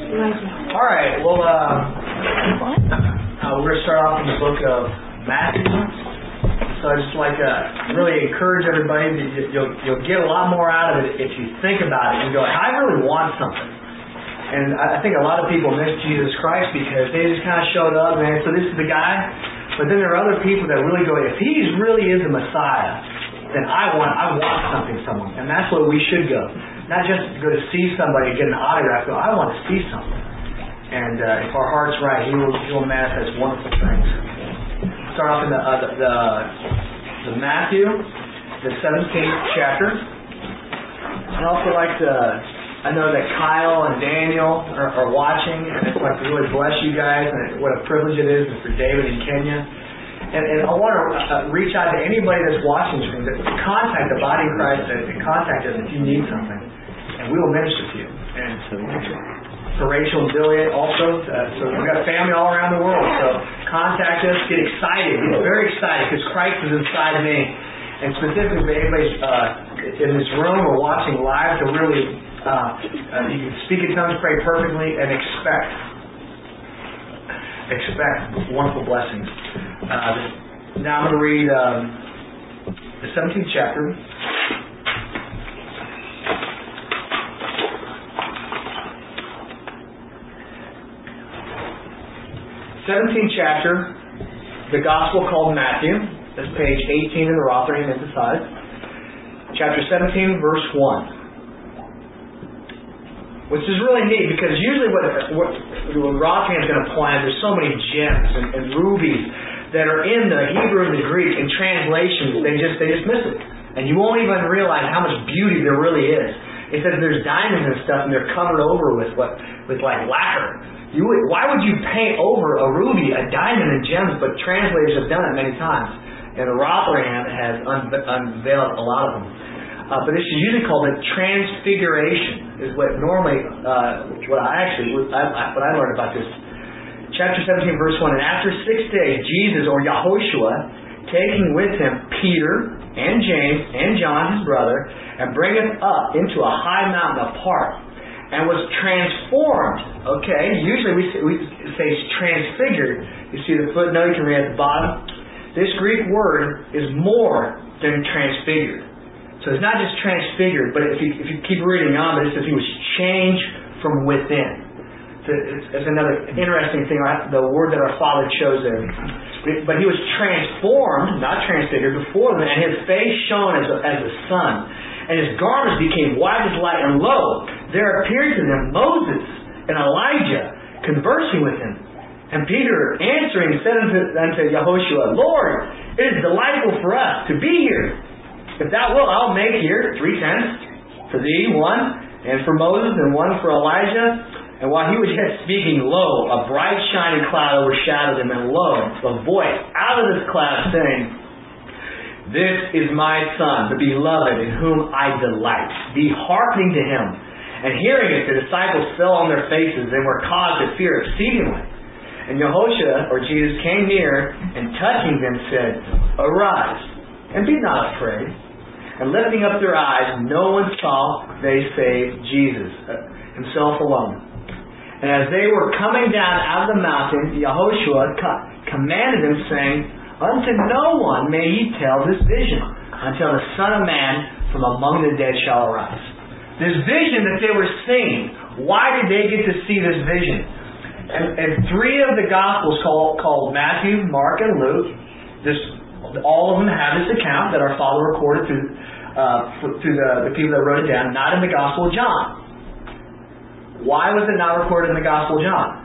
All right. Well, we're going to start off in the book of Matthew. So I just like to really encourage everybody that you'll get a lot more out of it if you think about it and go, I really want something. And I think a lot of people miss Jesus Christ because they just kind of showed up, man. So this is the guy. But then there are other people that really go, if he really is the Messiah, then I want something from him. And that's where we should go. Not just to go to see somebody and get an autograph, but I want to see something. And if our heart's right, He will manifest wonderful things. Start off in the Matthew, the 17th chapter. I'd also like to, I know that Kyle and Daniel are watching, and it's like to really bless you guys, and what a privilege it is, and for David in Kenya. And I want to reach out to anybody that's watching this room, to contact the body of Christ, to contact us if you need something, and we will minister to you. And for Rachel and Billy also, so we've got family all around the world, so contact us, get excited, get very excited, because Christ is inside of me. And specifically for anybody in this room or watching live, to really, you can speak in tongues, pray perfectly, and expect wonderful blessings. Now I'm going to read the 17th chapter. The Gospel called Matthew. That's page 18 in the Rotherham Emphasized. Chapter 17, verse 1. Which is really neat, because usually what Rotherham's going to point out, there's so many gems and rubies that are in the Hebrew and the Greek in translations, they just miss it. And you won't even realize how much beauty there really is. It says there's diamonds and stuff, and they're covered over with like lacquer. Why would you paint over a ruby, a diamond, and gems? But translators have done it many times. And the Rotherham has unveiled a lot of them. But this is usually called the Transfiguration, is what normally, what I learned about this. Chapter 17, verse 1, and after 6 days, Jesus, or Yahushua, taking with him Peter and James and John, his brother, and bringeth up into a high mountain apart, and was transformed. Okay, usually we say transfigured. You see the footnote, you can read at the bottom. This Greek word is more than transfigured. So it's not just transfigured, but if you keep reading on, it says he was changed from within. So it's another interesting thing, the word that our Father chose there. But he was transformed, not transfigured, before them, and his face shone as the sun, and his garments became white as light, and lo, there appeared to them Moses and Elijah conversing with him. And Peter answering said unto Yahushua, Lord, it is delightful for us to be here. If thou wilt, I'll make here 3 tents, for thee 1, and for Moses, and 1 for Elijah. And while he was yet speaking, lo, a bright shining cloud overshadowed him, and lo, a voice out of this cloud saying, This is my Son, the beloved, in whom I delight. Be hearkening to him. And hearing it, the disciples fell on their faces, and were caused to fear exceedingly. And Yahushua, or Jesus, came near, and touching them said, Arise, and be not afraid. And lifting up their eyes, no one saw they save Jesus, himself alone. And as they were coming down out of the mountain, Yahushua commanded them, saying, Unto no one may ye tell this vision, until the Son of Man from among the dead shall arise. This vision that they were seeing, why did they get to see this vision? And 3 of the Gospels called Matthew, Mark, and Luke, all of them have this account that our Father recorded through the people that wrote it down, not in the Gospel of John. Why was it not recorded in the Gospel of John?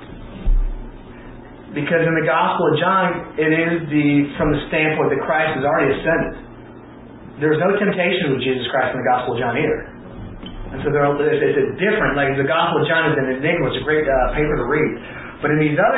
Because in the Gospel of John, it is from the standpoint that Christ has already ascended. There's no temptation with Jesus Christ in the Gospel of John either. And so it's a different, like the Gospel of John is an enigma. It's a great paper to read. But in these other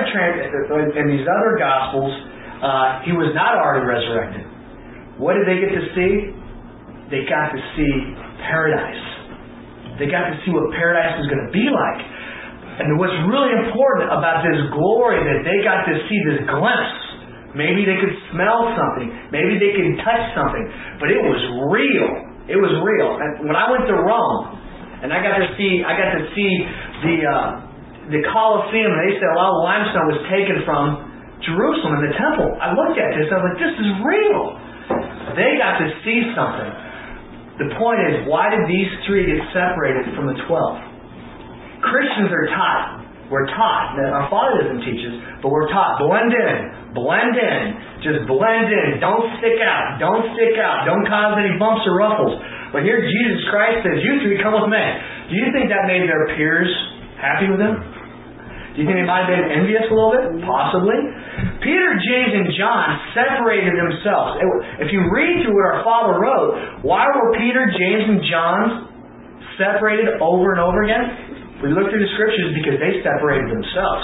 Gospels, he was not already resurrected. What did they get to see? They got to see paradise. They got to see what paradise was going to be like. And what's really important about this glory, that they got to see this glimpse. Maybe they could smell something. Maybe they could touch something. But it was real. It was real. And when I went to Rome, and I got to see the Colosseum, and they said a lot of limestone was taken from Jerusalem in the temple. I looked at this, I was like, this is real. They got to see something. The point is, why did these three get separated from the 12? Christians are taught. We're taught. Our Father doesn't teach us, but we're taught. Blend in. Blend in. Just blend in. Don't stick out. Don't stick out. Don't cause any bumps or ruffles. But here Jesus Christ says, you three come with me. Do you think that made their peers happy with them? Do you think they might have been envious a little bit? Possibly. Peter, James, and John separated themselves. If you read through what our Father wrote, why were Peter, James, and John separated over and over again? We look through the Scriptures because they separated themselves.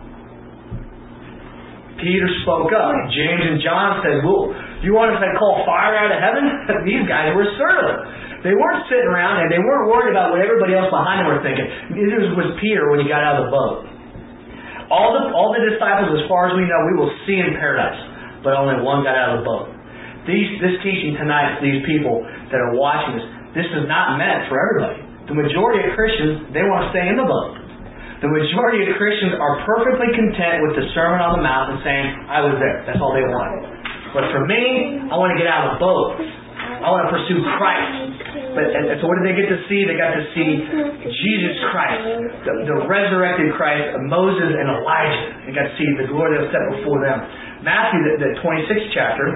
Peter spoke up. James and John said, well, you want us to call fire out of heaven? These guys were assertive. They weren't sitting around and they weren't worried about what everybody else behind them were thinking. Neither was Peter when he got out of the boat. All the disciples, as far as we know, we will see in paradise. But only one got out of the boat. This teaching tonight, these people that are watching this is not meant for everybody. The majority of Christians, they want to stay in the boat. The majority of Christians are perfectly content with the Sermon on the Mount and saying, I was there. That's all they want. But for me, I want to get out of the boat. I want to pursue Christ. So what did they get to see? They got to see Jesus Christ, the resurrected Christ, Moses and Elijah. They got to see the glory that was set before them. Matthew, the 26th chapter.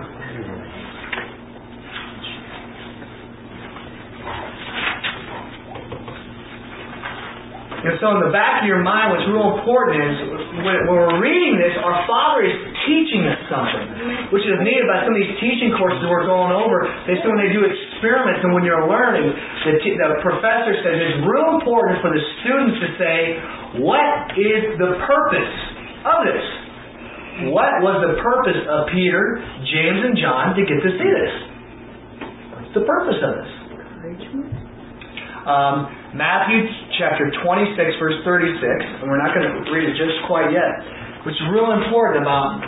And so in the back of your mind, what's real important is, when we're reading this, our Father is teaching us something, which is needed by some of these teaching courses we're going over. They say when they do experiments and when you're learning, the professor says it's real important for the students to say, what is the purpose of this? What was the purpose of Peter, James, and John to get to see this? What's the purpose of this? Matthew chapter 26, verse 36, and we're not going to read it just quite yet. What's real important about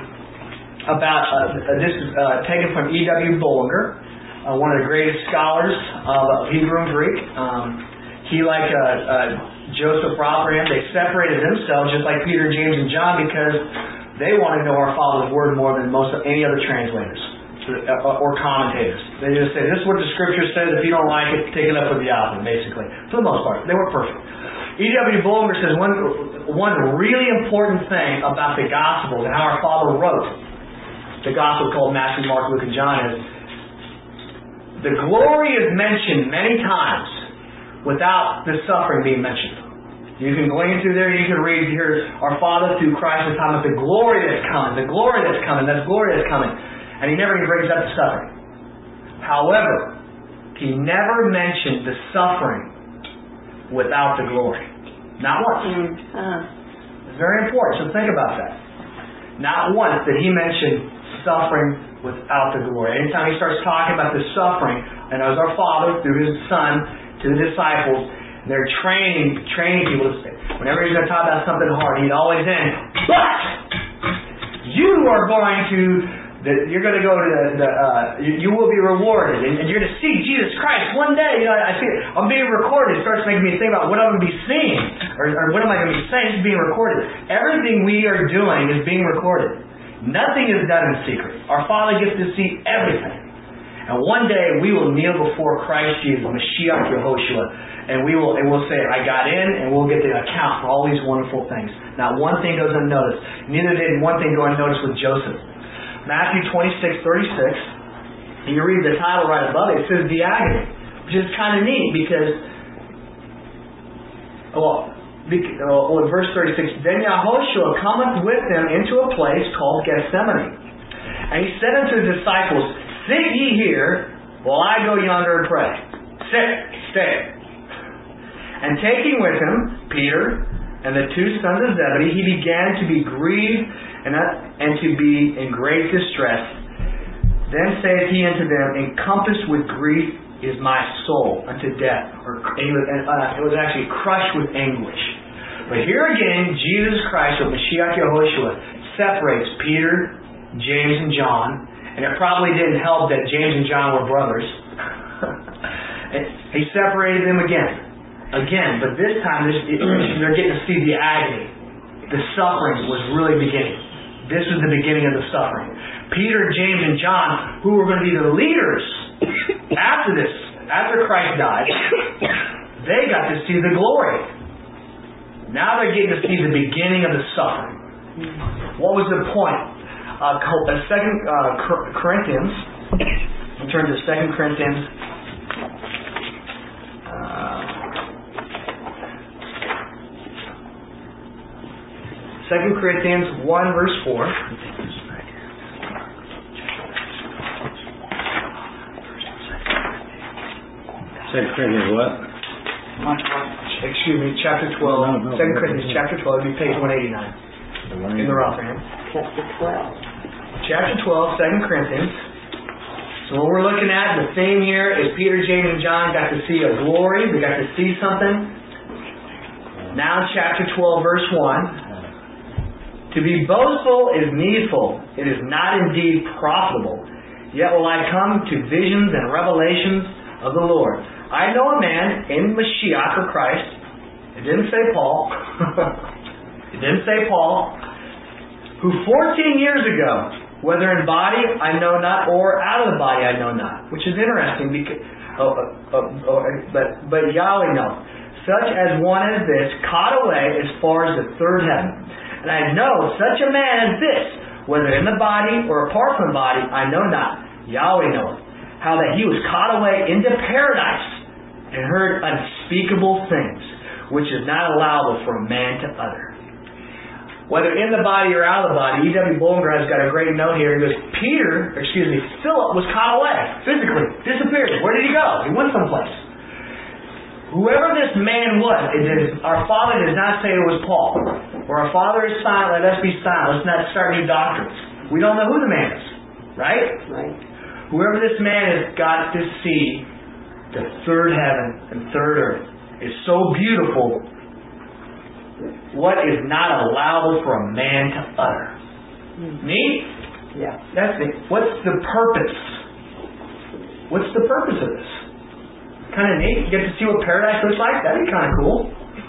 this is taken from E.W. Bullinger, one of the greatest scholars of Hebrew and Greek. He, like Joseph Rothram, they separated themselves just like Peter, James, and John because they wanted to know our Father's Word more than any other translators or commentators. They just say, this is what the Scripture says. If you don't like it, take it up with the author, basically. For the most part. They weren't perfect. E.W. Bullinger says one really important thing about the Gospels and how our Father wrote the Gospel called Matthew, Mark, Luke, and John is the glory is mentioned many times without the suffering being mentioned. You can glean through there, you can read here, our Father through Christ is talking about the glory that's coming, the glory that's coming, that glory that's coming. And he never even brings up the suffering. However, he never mentioned the suffering without the glory. Not once. It's very important, so think about that. Not once did he mention suffering without the glory. Anytime he starts talking about the suffering, and as our Father, through His Son, to the disciples, they're training people to say, whenever he's going to talk about something hard, he'd always end, but you are going to... you're going to go to you will be rewarded, and you're going to see Jesus Christ one day. I see it. I'm being recorded. It starts making me think about what I'm going to be seeing, or what am I going to be saying. It's being recorded. Everything we are doing is being recorded. Nothing is done in secret. Our Father gets to see everything. And one day we will kneel before Christ Jesus, Mashiach Yehoshua, and we'll say, I got in, and we'll get the account for all these wonderful things. Not one thing goes unnoticed. Neither did one thing go unnoticed with Joseph. Matthew 26:36, and you read the title right above it, it says the agony, which is kind of neat because, in verse 36, then Yahushua cometh with them into a place called Gethsemane. And he said unto his disciples, sit ye here, while I go yonder and pray. Stay. And taking with him Peter and the two sons of Zebedee, he began to be grieved and to be in great distress. Then saith he unto them, encompassed with grief is my soul unto death. It was actually crushed with anguish. But here again, Jesus Christ, or Mashiach Yehoshua, separates Peter, James, and John. And it probably didn't help that James and John were brothers. He separated them again. again, but this time they're getting to see the agony. The suffering was really beginning. This was the beginning of the suffering. Peter, James, and John, who were going to be the leaders after this, after Christ died, they got to see the glory. Now they're getting to see the beginning of the suffering. What was the point? 2 Corinthians. In terms of 2 Corinthians. 2 Corinthians 1 verse 4. 2 Corinthians what? Excuse me, chapter 12. 2 Corinthians chapter 12 would be page 189 in the Rotherham. Chapter 12, 2 Corinthians. So what we're looking at, the theme here is Peter, James, and John got to see a glory. They got to see something. Now chapter 12, verse 1. To be boastful is needful. It is not indeed profitable. Yet will I come to visions and revelations of the Lord. I know a man in Mashiach or Christ. It didn't say Paul. It didn't say Paul. Who 14 years ago, whether in body I know not, or out of the body I know not. Which is interesting, because, but Yahweh knows. Such as one as this, caught away as far as the third heaven. And I know such a man as this, whether in the body or apart from the body, I know not. Yahweh knoweth. How that he was caught away into paradise and heard unspeakable things, which is not allowable for a man to utter. Whether in the body or out of the body, E.W. Bullinger has got a great note here. He goes, Philip was caught away, physically, disappeared. Where did he go? He went someplace. Whoever this man was, our Father does not say it was Paul. Where our Father is silent, let us be silent. Let's not start new doctrines. We don't know who the man is. Right? Right. Whoever this man has got to see the third heaven and third earth is so beautiful. What is not allowable for a man to utter. Neat? Yeah. That's it. What's the purpose? What's the purpose of this? Kind of neat. You get to see what paradise looks like. That'd be kind of cool.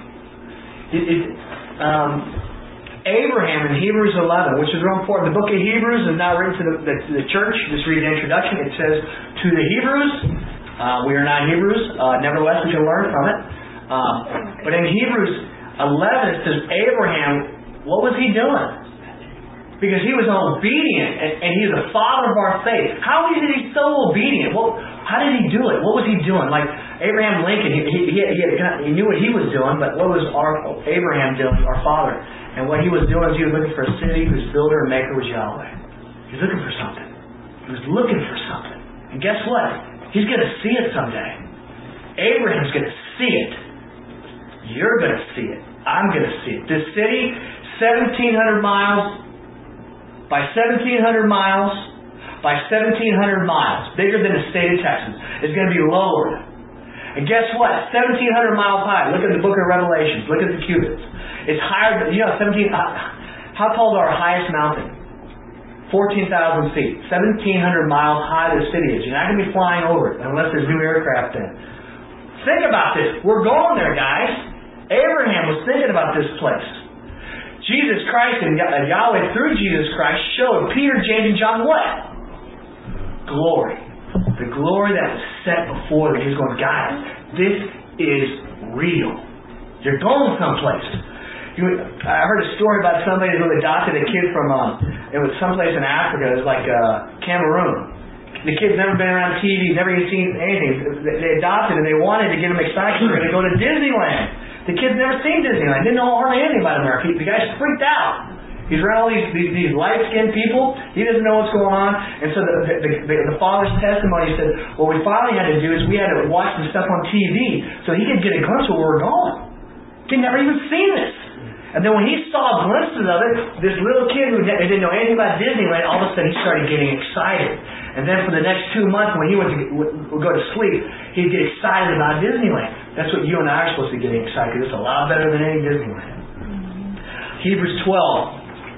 Abraham in Hebrews 11, which is real important. The book of Hebrews is now written to the church. Just read the introduction. It says, to the Hebrews, we are not Hebrews, nevertheless we can learn from it. But in Hebrews 11 it says, Abraham, what was he doing? Because he was obedient, and he is the father of our faith. How is he so obedient? How did he do it? What was he doing? Like Abraham Lincoln, he knew what he was doing, but what was Abraham doing, our father? And what he was doing is he was looking for a city whose builder and maker was Yahweh. He was looking for something. He was looking for something. And guess what? He's going to see it someday. Abraham's going to see it. You're going to see it. I'm going to see it. This city, 1,700 miles by 1,700 miles by 1,700 miles, bigger than the state of Texas, is going to be lowered. And guess what? 1,700 miles high. Look at the book of Revelations. Look at the cubits. It's higher than, how tall is our highest mountain? 14,000 feet. 1,700 miles high the city is. You're not going to be flying over it unless there's new aircraft in. Think about this. We're going there, guys. Abraham was thinking about this place. Jesus Christ and Yahweh through Jesus Christ showed Peter, James, and John what? Glory. The glory that was set before them. He was going, guys, this is real. You're going someplace. I heard a story about somebody who adopted a kid from, it was someplace in Africa. It was like Cameroon. The kid's never been around TV, never even seen anything. They adopted and they wanted to get him excited. They were going to go to Disneyland. The kid's never seen Disneyland. Didn't know hardly anything about America. The guy's freaked out. He's around all these light-skinned people. He doesn't know what's going on. And so the father's testimony said, what we finally had to do is we had to watch the stuff on TV so he could get a glimpse of where we're going. He'd never even seen this. And then when he saw glimpses of it, this little kid who didn't know anything about Disneyland, all of a sudden he started getting excited. And then for the next 2 months when he would go to sleep, he'd get excited about Disneyland. That's what you and I are supposed to be getting excited, because it's a lot better than any Disneyland. Hebrews 12.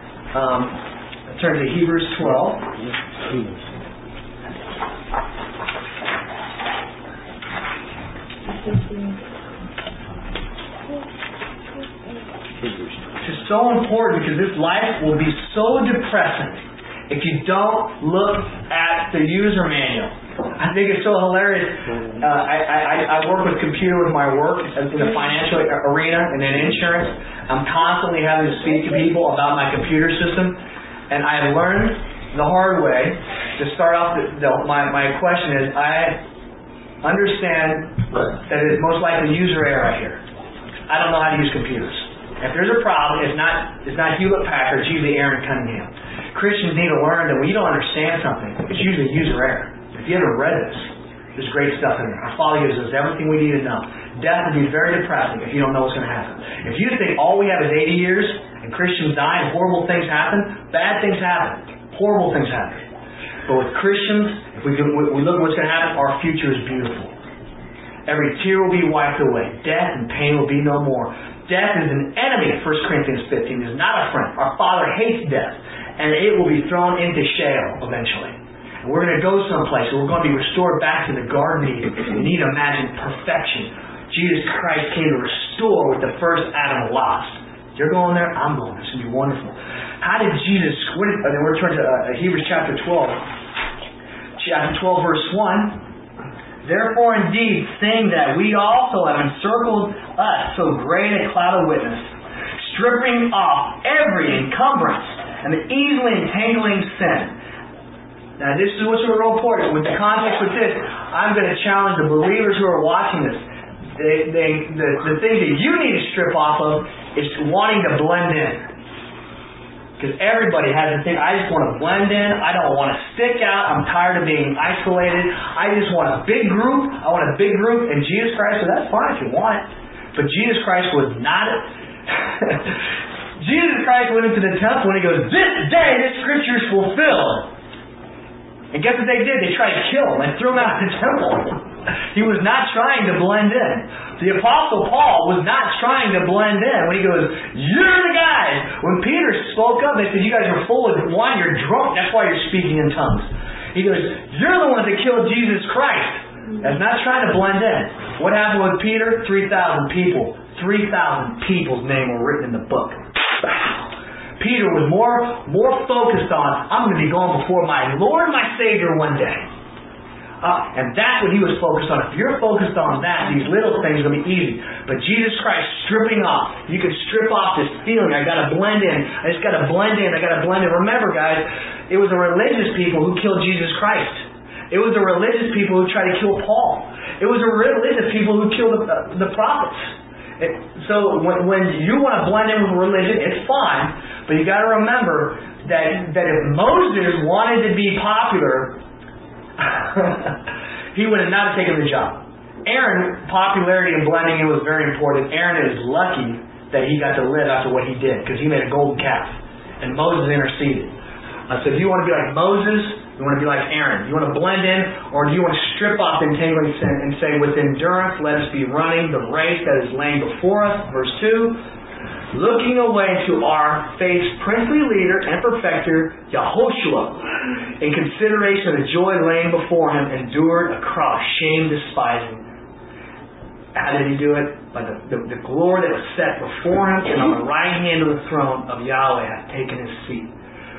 Turn to Hebrews 12. This is so important because this life will be so depressing if you don't look at the user manual. I think it's so hilarious. I work with computer with my work in the financial arena and in insurance. I'm constantly having to speak to people about my computer system, and I have learned the hard way to start off. My question is, I understand that it's most likely user error here. I don't know how to use computers. If there's a problem, it's not Hewlett Packard, it's usually Aaron Cunningham. Christians need to learn that when you don't understand something, it's usually user error. If you haven't read this, there's great stuff in there. Our Father gives us everything we need to know. Death will be very depressing if you don't know what's going to happen. If you think all we have is 80 years and Christians die and horrible things happen, bad things happen. Horrible things happen. But with Christians, if we look at what's going to happen, our future is beautiful. Every tear will be wiped away. Death and pain will be no more. Death is an enemy, 1 Corinthians 15. It is not a friend. Our Father hates death. And it will be thrown into Sheol eventually. And we're going to go someplace. We're going to be restored back to the Garden of Eden. You need to imagine perfection. Jesus Christ came to restore what the first Adam lost. You're going there? I'm going. It's going to be wonderful. How did Jesus... Then we're turning to Hebrews chapter 12. Chapter 12, verse 1. Therefore, indeed, seeing that we also have encircled us so great a cloud of witness, stripping off every encumbrance and the easily entangling sin. Now, this is what's real important. With the context with this, I'm going to challenge the believers who are watching this. The thing that you need to strip off of is wanting to blend in. Because everybody has the thing, I just want to blend in, I don't want to stick out, I'm tired of being isolated, I just want a big group, and Jesus Christ said, that's fine if you want it. But Jesus Christ was not... Jesus Christ went into the temple and He goes, this day this scripture is fulfilled. And guess what they did? They tried to kill Him and threw Him out of the temple. He was not trying to blend in. The Apostle Paul was not trying to blend in. When he goes, you're the guys. When Peter spoke up, they said, you guys are full of wine, you're drunk, that's why you're speaking in tongues. He goes, you're the ones that killed Jesus Christ. That's not trying to blend in. What happened with Peter? 3,000 people. 3,000 people's name were written in the book. Peter was more focused on, I'm going to be going before my Lord and my Savior one day. And that's what he was focused on. If you're focused on that, these little things are going to be easy. But Jesus Christ stripping off. You can strip off this feeling. I got to blend in. I just got to blend in. I got to blend in. Remember, guys, it was the religious people who killed Jesus Christ. It was the religious people who tried to kill Paul. It was the religious people who killed the prophets. So when you want to blend in with religion, it's fine. But you got to remember that if Moses wanted to be popular, he would have not taken the job. Aaron, popularity and blending in was very important. Aaron is lucky that he got to live after what he did, because he made a golden calf. And Moses interceded. So if you want to be like Moses, you want to be like Aaron. You want to blend in, or do you want to strip off entangling sin and say, with endurance, let us be running the race that is laying before us. Verse 2, looking away to our faith's princely leader and perfecter, Yahushua, in consideration of the joy laying before Him, endured a cross, shame despising. How did He do it? By the glory that was set before Him, and on the right hand of the throne of Yahweh hath taken His seat.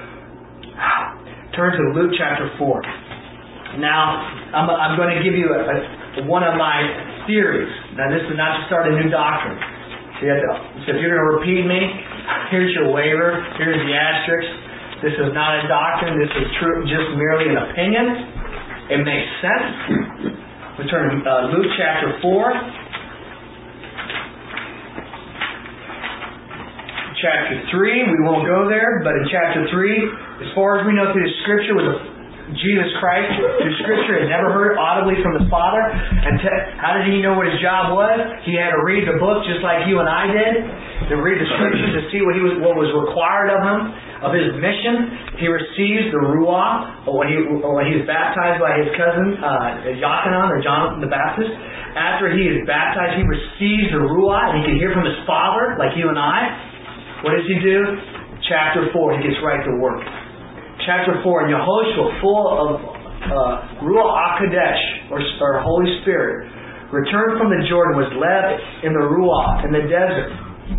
Turn to Luke chapter 4. Now, I'm going to give you one of my theories. Now, this is not to start a new doctrine. So if you're going to repeat me, here's your waiver, here's the asterisk. This is not a doctrine, this is just merely an opinion. It makes sense. We turn to Luke chapter 4. Chapter 3, we won't go there, but in chapter 3, as far as we know through the Scripture, with Jesus Christ, through Scripture, had never heard audibly from the Father. And how did He know what His job was? He had to read the book just like you and I did, to read the Scriptures to see what was required of Him, of His mission. He receives the Ruach, or when he was baptized by his cousin, Yochanan, or John the Baptist. After he is baptized, he receives the Ruach, and he can hear from his Father, like you and I. What does he do? Chapter 4, he gets right to work. Chapter 4, and Yehoshua, full of Ruach HaKodesh, or Holy Spirit, returned from the Jordan, was led in the Ruach, in the desert,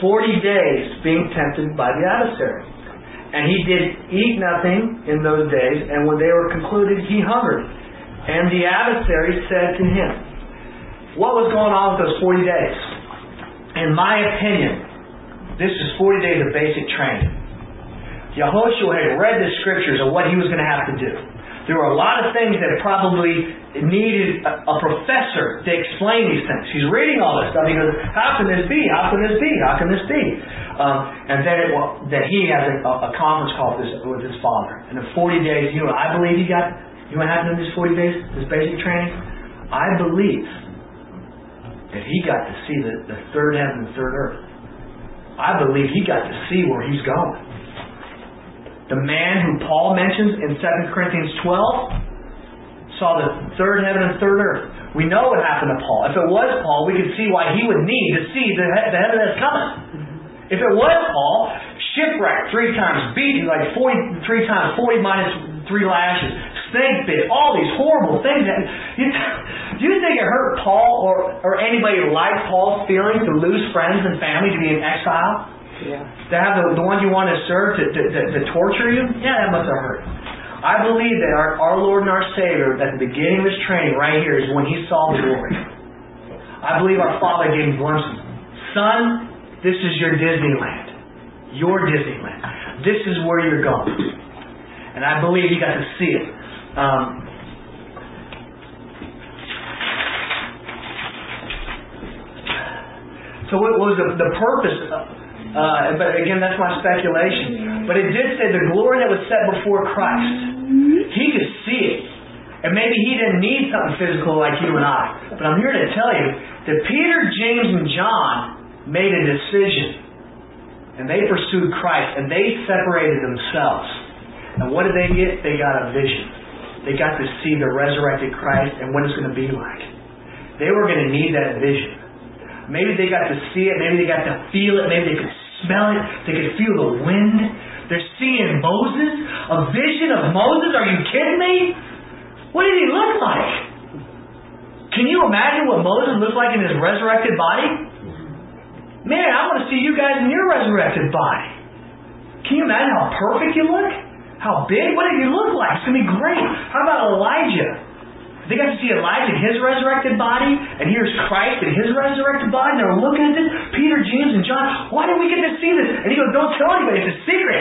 40 days being tempted by the adversary. And he did eat nothing in those days, and when they were concluded, he hungered. And the adversary said to him, what was going on with those 40 days? In my opinion, this is 40 days of basic training. Yehoshua had read the scriptures of what he was going to have to do. There were a lot of things that probably needed a professor to explain these things. He's reading all this stuff. He goes, how can this be? How can this be? How can this be? And then he has a conference call with his father. And in 40 days, I believe he got, what happened in these 40 days, this basic training? I believe that he got to see the third heaven and third earth. I believe he got to see where he's going. The man who Paul mentions in 2 Corinthians 12 saw the third heaven and third earth. We know what happened to Paul. If it was Paul, we could see why he would need to see the heaven that's coming. If it was Paul, shipwrecked 3 times, beaten like 43 times, 40 minus 3 lashes, snake bit, all these horrible things. Do you think it hurt Paul or anybody like Paul's feelings to lose friends and family, to be in exile? Yeah. To have the one you want to serve to torture you? Yeah, that must have hurt. I believe that our Lord and our Savior, at the beginning of His training right here, is when He saw the glory. I believe our Father gave Him glimpses. Son, this is your Disneyland. Your Disneyland. This is where you're going. And I believe He got to see it. So what was the purpose but again, that's my speculation. But it did say the glory that was set before Christ. He could see it. And maybe he didn't need something physical like you and I. But I'm here to tell you that Peter, James, and John made a decision. And they pursued Christ. And they separated themselves. And what did they get? They got a vision. They got to see the resurrected Christ and what it's going to be like. They were going to need that vision. Maybe they got to see it. Maybe they got to feel it. Maybe they could smell it. They could feel the wind. They're seeing Moses. A vision of Moses? Are you kidding me? What did he look like? Can you imagine what Moses looked like in his resurrected body? Man, I want to see you guys in your resurrected body. Can you imagine how perfect you look? How big? What did he look like? It's going to be great. How about Elijah? They got to see Elijah in his resurrected body, and here's Christ in his resurrected body. They're looking at this. Peter, James, and John, why did we get to see this? And he goes, don't tell anybody. It's a secret.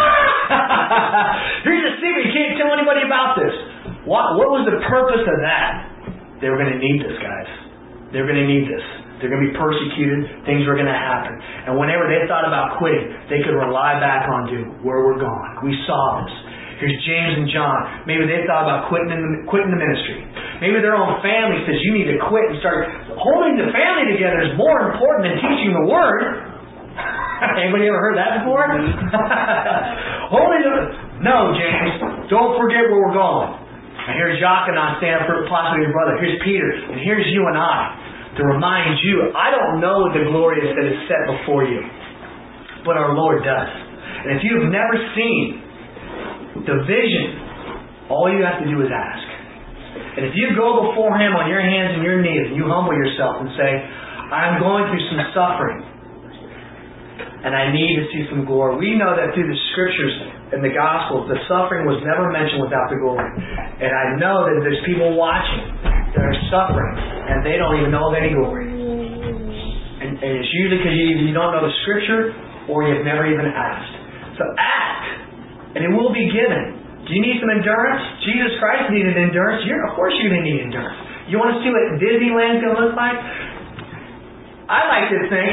Here's a secret. You can't tell anybody about this. What was the purpose of that? They were going to need this, guys. They were going to need this. They're going to be persecuted. Things were going to happen. And whenever they thought about quitting, they could rely back on where we're going. We saw this. Here's James and John. Maybe they thought about quitting the ministry. Maybe their own family says you need to quit and start. Holding the family together is more important than teaching the Word. Anybody ever heard that before? No, James. Don't forget where we're going. And here's Jacques and I stand up for possibly your brother. Here's Peter. And here's you and I to remind you. I don't know the glory that is set before you. But our Lord does. And if you've never seen the vision, all you have to do is ask. And if you go before Him on your hands and your knees and you humble yourself and say, I'm going through some suffering and I need to see some glory. We know that through the Scriptures and the Gospels, the suffering was never mentioned without the glory. And I know that there's people watching that are suffering and they don't even know of any glory. And it's usually because you don't know the Scripture or you've never even asked. So ask. And it will be given. Do you need some endurance? Jesus Christ needed endurance. Of course you're going to need endurance. You want to see what Disneyland's going to look like? I like to think,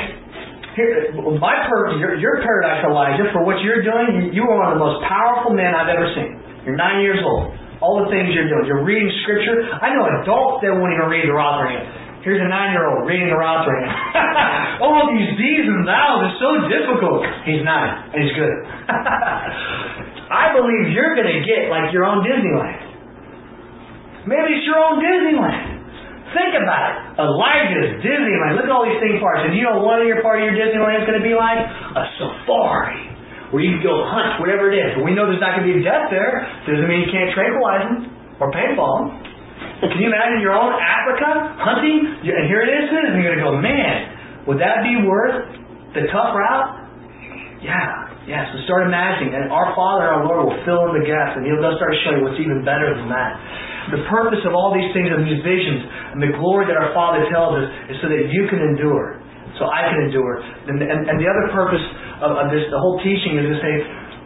your paradise, Elijah, for what you're doing, you are one of the most powerful men I've ever seen. You're 9 years old. All the things you're doing. You're reading Scripture. I know adults that won't even read the Rotherham. Here's a 9-year-old reading the Rotherham. Oh, these these and thous are so difficult. He's 9, and he's good. I believe you're going to get like your own Disneyland. Maybe it's your own Disneyland. Think about it. Elijah's Disneyland. Look at all these theme parks. And you know what part of your Disneyland is going to be like? A safari. Where you can go hunt, whatever it is. And we know there's not going to be death there. Doesn't mean you can't tranquilize them or paintball them. Can you imagine your own Africa hunting? And here it is. And you're going to go, man, would that be worth The tough route? Yeah. So start imagining. And our Father, our Lord, will fill in the gaps. And He'll start to show you what's even better than that. The purpose of all these things, of these visions, and the glory that our Father tells us, is so that you can endure. So I can endure. And the other purpose of this, the whole teaching, is to say,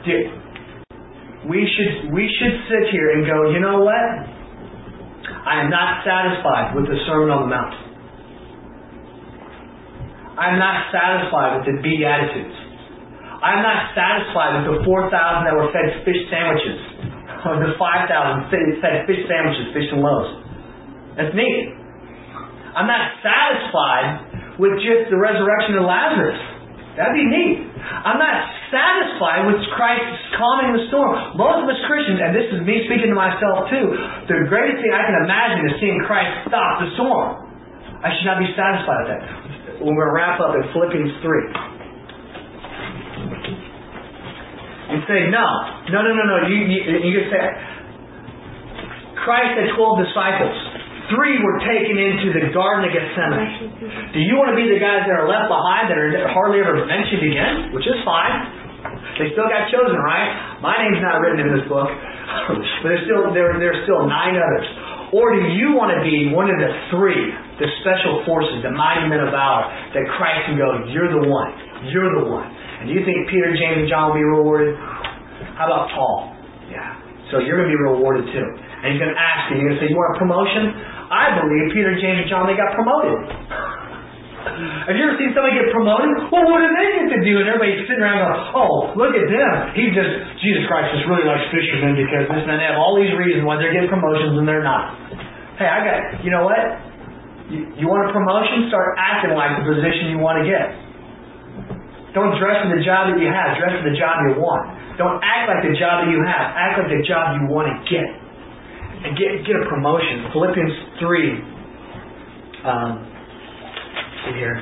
we should sit here and go, you know what? I am not satisfied with the Sermon on the Mount. I am not satisfied with the Beatitudes. I am not satisfied with the 4,000 that were fed fish sandwiches, or the 5,000 fed fish sandwiches, fish and loaves. That's neat. I'm not satisfied with just the resurrection of Lazarus. That'd be neat. I'm not satisfied with Christ calming the storm. Most of us Christians, and this is me speaking to myself too, the greatest thing I can imagine is seeing Christ stop the storm. I should not be satisfied with that. We're going to wrap up in Philippians 3. And say, no. You can say, Christ had 12 disciples. 3 were taken into the Garden of Gethsemane. Do you want to be the guys that are left behind, that are hardly ever mentioned again? Which is fine. They still got chosen, right? My name's not written in this book. But there's still 9 others. Or do you want to be one of the 3, the special forces, the mighty men of valor, that Christ can go, you're the one. You're the one. And do you think Peter, James, and John will be rewarded? How about Paul? Yeah. So you're going to be rewarded too. And he's going to ask you, you're going to say, you want a promotion? I believe Peter, James, and John, they got promoted. Have you ever seen somebody get promoted? Well, what do they get to do? And everybody's sitting around going, oh, look at them. Jesus Christ just really likes fishermen because this man, they have all these reasons why they're getting promotions and they're not. Hey, you know what? You want a promotion? Start acting like the position you want to get. Don't dress for the job that you have. Dress for the job you want. Don't act like the job that you have. Act like the job you want to get. And get a promotion. Philippians 3. See here.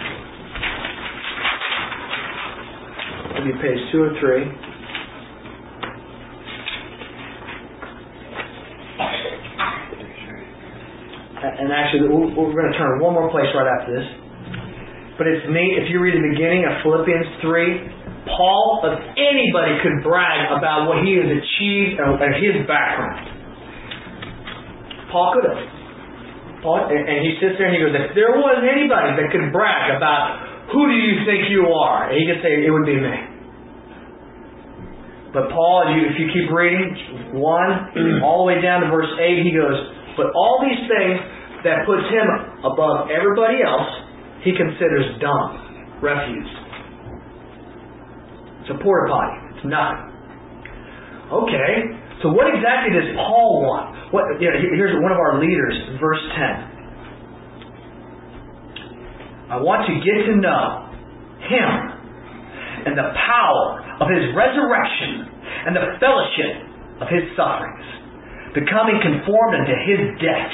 Maybe page 2 or 3. And actually, we're going to turn one more place right after this. But it's neat, if you read the beginning of Philippians 3, Paul, if anybody could brag about what he has achieved and his background, Paul could have. And he sits there and he goes, if there was anybody that could brag about who do you think you are, and he could say, it would be me. But Paul, if you keep reading, 1, all the way down to verse 8, he goes, but all these things that puts him above everybody else, he considers dung, refuse. It's a porta potty. It's nothing. Okay, so what exactly does Paul want? Here's one of our leaders, verse 10. I want to get to know Him and the power of His resurrection and the fellowship of His sufferings, becoming conformed unto His death.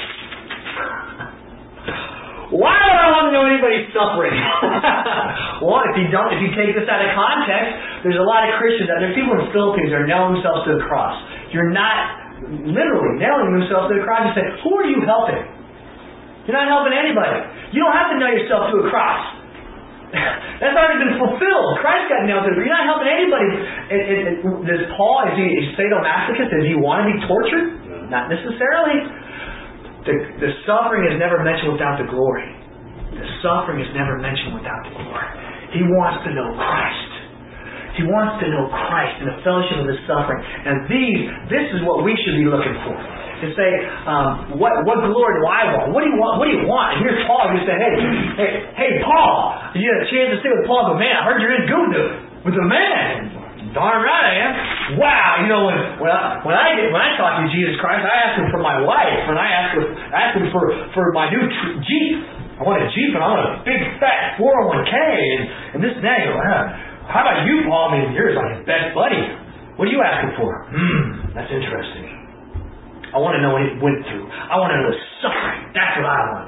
Why do I want to know anybody's suffering? Well, if you take this out of context, there's a lot of Christians out there. People in the Philippines are nailing themselves to the cross. You're not literally nailing themselves to the cross. You say, who are you helping? You're not helping anybody. You don't have to nail yourself to a cross. That's already been fulfilled. Christ got nailed to it. You're not helping anybody. Does Paul, is he sadomasochist? Does he want to be tortured? Not necessarily. The suffering is never mentioned without the glory. The suffering is never mentioned without the glory. He wants to know Christ. He wants to know Christ and the fellowship of His suffering. And this is what we should be looking for. To say, what glory do I want? What do you want? What do you want? And here's Paul. You say, hey, Paul. You had a chance to sit with Paul, but man, I heard you're in Gundu with a man. Darn right I am. Wow, when I talk to Jesus Christ, I ask Him for my wife, and I ask Him for my new Jeep. I want a Jeep, and I want a big fat 401k, and this and that. You go, how about you, Paul? I mean, you're like his best buddy. What are you asking for? That's interesting. I want to know what he went through. I want to know the suffering. That's what I want.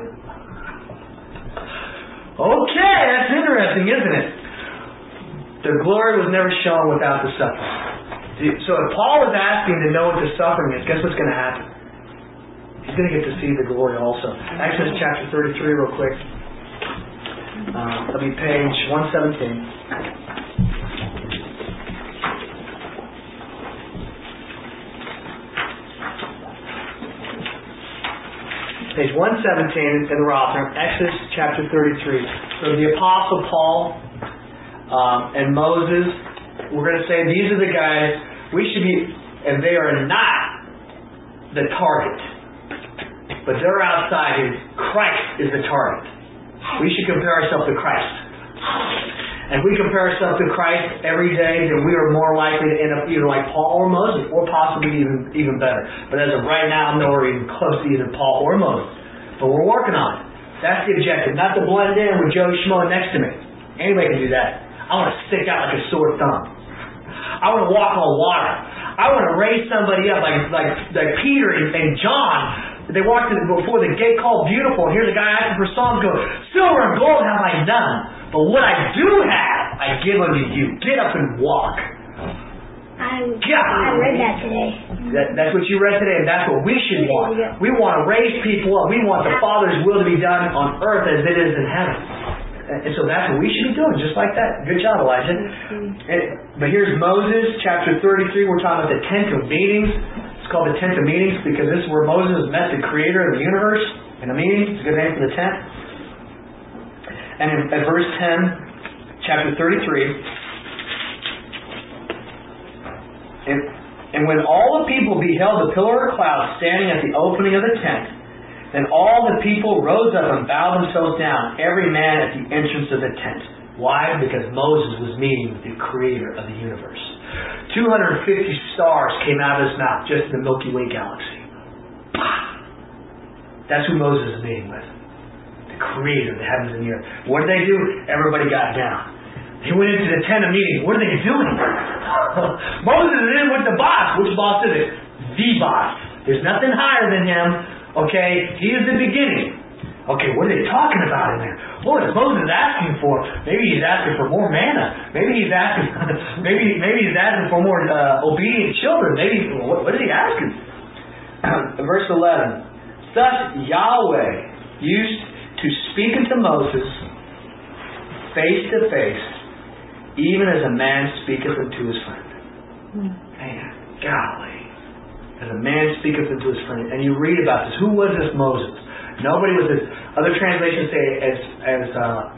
Okay, that's interesting, isn't it? The glory was never shown without the suffering. So if Paul was asking to know what the suffering is, guess what's going to happen? He's going to get to see the glory also. Exodus chapter 33 real quick. That'll be page 117. Page 117 in the Rotherham, Exodus chapter 33. So the Apostle Paul and Moses, we're going to say these are the guys we should be, and they are not the target, but they're outside. Christ is the target. We should compare ourselves to Christ. And if we compare ourselves to Christ every day, then we are more likely to end up either like Paul or Moses, or possibly even better. But as of right now, I'm nowhere even close to either Paul or Moses. But we're working on it. That's the objective, not to blend in with Joe Schmo next to me. Anybody can do that. I want to stick out like a sore thumb. I want to walk on water. I want to raise somebody up like Peter and John. They walked before the gate called Beautiful, and here's a guy asking for songs, go, silver and gold have I none, but what I do have, I give unto you. Get up and walk. I read that today. That's what you read today, and that's what we should want. We want to raise people up. We want the Father's will to be done on earth as it is in heaven. And so that's what we should be doing, just like that. Good job, Elijah. But here's Moses, chapter 33. We're talking about the tent of meetings. It's called the tent of meetings because this is where Moses met the creator of the universe in a meeting. It's a good name for the tent. And in verse 10, chapter 33, and when all the people beheld the pillar of cloud standing at the opening of the tent, then all the people rose up and bowed themselves down, every man at the entrance of the tent. Why? Because Moses was meeting with the creator of the universe. 250 stars came out of his mouth just in the Milky Way galaxy. That's who Moses is meeting with. The creator of the heavens and the earth. What did they do? Everybody got down. He went into the tent of meeting. What are they doing? Moses is in with the boss. Which boss is it? The boss. There's nothing higher than him. Okay? He is the beginning. Okay, what are they talking about in there? What is Moses asking for? Maybe he's asking for more manna. Maybe he's asking for more obedient children. Maybe what is he asking? Verse 11. Thus Yahweh used to speak unto Moses face to face, even as a man speaketh unto his friend. Man, golly. As a man speaketh unto his friend. And you read about this. Who was this Moses? Nobody was this. Other translations say as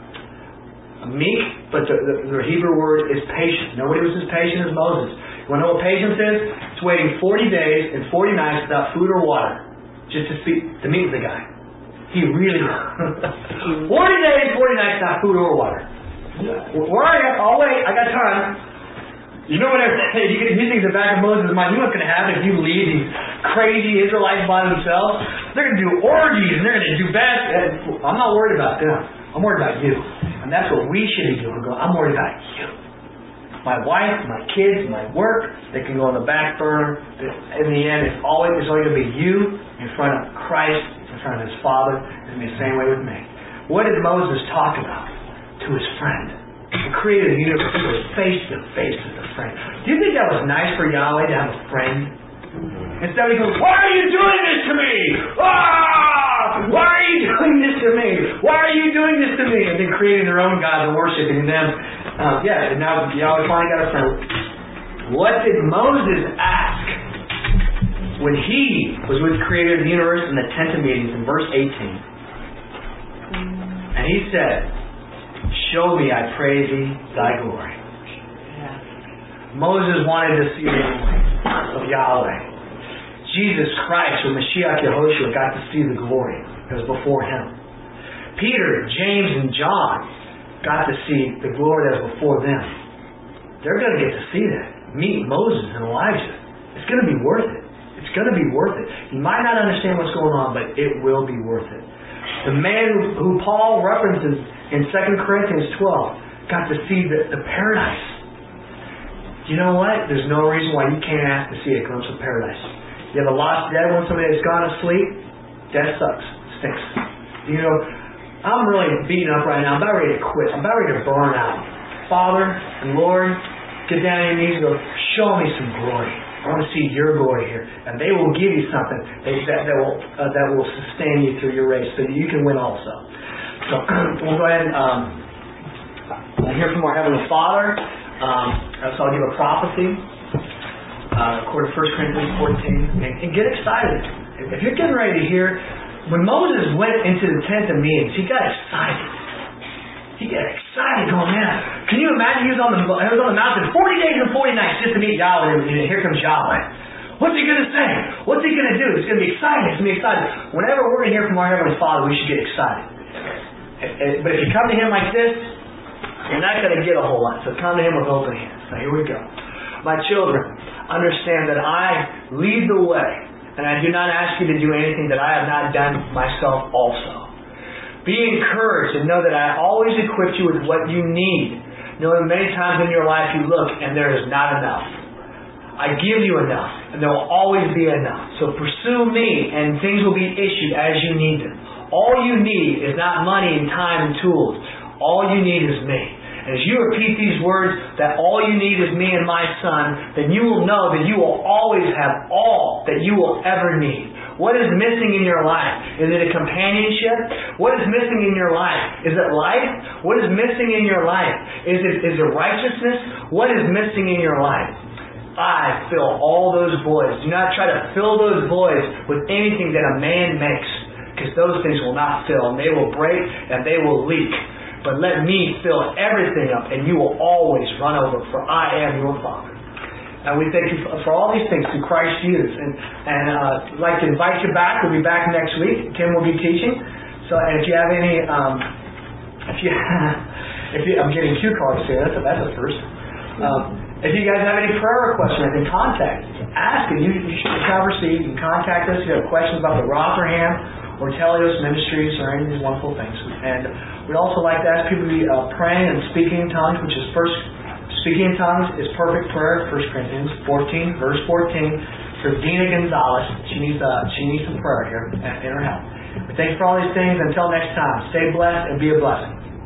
meek, but the Hebrew word is patient. Nobody was as patient as Moses. You want to know what patience is? It's waiting 40 days and 40 nights without food or water just to meet with the guy. He really 40 days, 40 nights without food or water. Where are you? Oh wait, I got time. You know what he thinks in the back of Moses' mind, you know what's going to happen if you leave these crazy Israelites by themselves? They're going to do orgies and they're going to do bad. I'm not worried about them. I'm worried about you. And that's what we should be doing. I'm worried about you. My wife, my kids, my work, they can go on the back burner. In the end, it's only going to be you in front of Christ, in front of his Father. It's going to be the same way with me. What did Moses talk about to his friend? The creator of the universe was face to face with a friend. Do you think that was nice for Yahweh to have a friend? Instead he goes, why are you doing this to me? Ah! Why are you doing this to me? Why are you doing this to me? And then creating their own gods and worshiping them. And now Yahweh finally got a friend. What did Moses ask when he was with the creator of the universe in the tent of meetings in verse 18? And he said, show me, I pray thee, thy glory. Moses wanted to see the glory of Yahweh. Jesus Christ, or Mashiach Yehoshua, got to see the glory that was before him. Peter, James, and John got to see the glory that was before them. They're going to get to see that. Meet Moses and Elijah. It's going to be worth it. It's going to be worth it. You might not understand what's going on, but it will be worth it. The man who Paul references in 2 Corinthians 12 got to see the paradise. You know what? There's no reason why you can't ask to see a glimpse of paradise. You have a lost dead one, somebody that's gone to sleep. Death sucks. Stinks. You know, I'm really beaten up right now. I'm about ready to quit. I'm about ready to burn out. Father and Lord, get down on your knees and go, show me some glory. I want to see your glory here. And they will give you something that will sustain you through your race so you can win also. So we'll go ahead and hear from our Heavenly Father. So I'll give a prophecy, according to 1 Corinthians 14, and get excited. If you're getting ready to hear, when Moses went into the tent of meetings, he got excited. He got excited going, man. Can you imagine he was on the mountain 40 days and 40 nights just to meet Yahweh, and here comes Yahweh. What's he going to say? What's he going to do? It's going to be exciting. It's going to be exciting. Whenever we're going to hear from our Heavenly Father, we should get excited. But if you come to Him like this, you're not going to get a whole lot. So come to Him with open hands. Now here we go. My children, understand that I lead the way, and I do not ask you to do anything that I have not done myself also. Be encouraged and know that I always equip you with what you need, knowing many times in your life you look and there is not enough. I give you enough, and there will always be enough. So pursue me, and things will be issued as you need them. All you need is not money and time and tools. All you need is me. And as you repeat these words, that all you need is me and my Son, then you will know that you will always have all that you will ever need. What is missing in your life? Is it a companionship? What is missing in your life? Is it life? What is missing in your life? Is it righteousness? What is missing in your life? I fill all those voids. Do not try to fill those voids with anything that a man makes, because those things will not fill, and they will break, and they will leak. But let me fill everything up, and you will always run over, for I am your Father. And we thank you for all these things through Christ Jesus. And I'd like to invite you back. We'll be back next week. Tim will be teaching. So, and if you have any, I'm getting cue cards here. That's a first. If you guys have any prayer requests or anything, contact us. Ask it. You should have received. You can contact us if you have questions about the Rotherham or Telios Ministries or any of these wonderful things. And we'd also like to ask people to be praying and speaking in tongues, which is speaking in tongues is perfect prayer. 1 Corinthians 14, verse 14, for Dina Gonzalez. She needs some prayer here in her health. We thank you for all these things. Until next time, stay blessed and be a blessing.